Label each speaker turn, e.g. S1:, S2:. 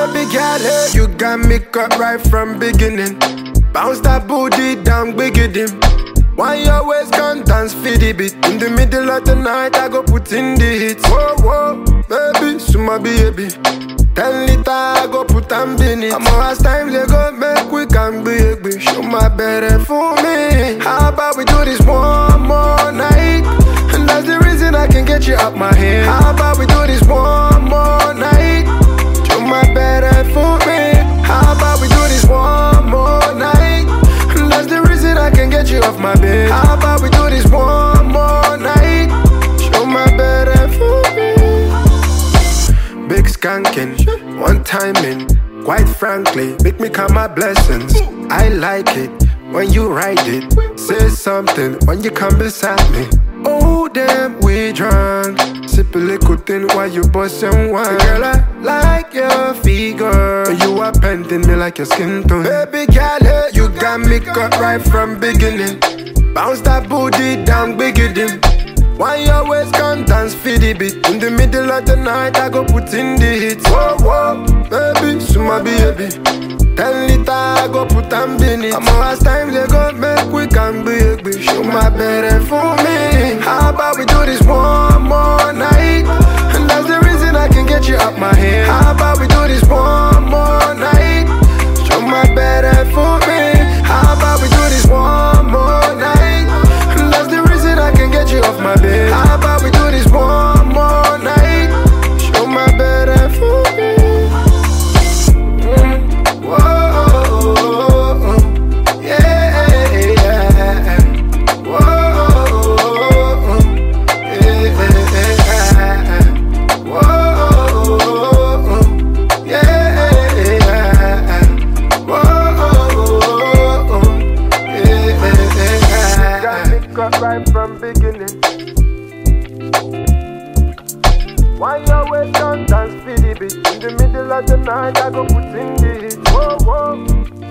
S1: Baby girl, hey, you got me cut right from beginning. Bounce that booty down, biggity. Why you always can't dance for the beat? In the middle of the night, I go put in the hits. Whoa, whoa, baby, suma baby. 10 liter, I go put and bin it. I'm as times they go make we can be. Show my better for me. How about we do this one more night? And that's the reason I can get you out my head. How about we do this one more night? Show my better for me. How about we do this one more night? And that's the reason I can get you off my bed. How about we do this one more night? Show my better for me. Big skanking, one timing. Quite frankly, make me count my blessings. I like it when you ride it. Say something when you come beside me. Oh damn, we drunk. Sip a little thing while you bust and wine. Girl, I like your figure. You are painting me like your skin tone. Baby girl, hey, you got me cut right from beginning. Bounce that booty down, biggity. Why you always can't dance for the beat? In the middle of the night, I go put in the hits. Whoa, whoa, baby, suma baby. 10 liter, I go put and bin it. I'm as times they go make we can be. Show my better for me. How about we do this one more night? And that's the reason I can get you out my head. How about we do this one more night? Show my better for me. How about we do this one more night? And that's the reason I can get you off my bed. How about we do this one more night? Show my better for me. Whoa, yeah. Whoa, yeah. Whoa, yeah. Whoa, yeah. Got me cut right from beginning. Why you always don't dance for the beat? In the middle of the night, I go put in the hit. Whoa, whoa.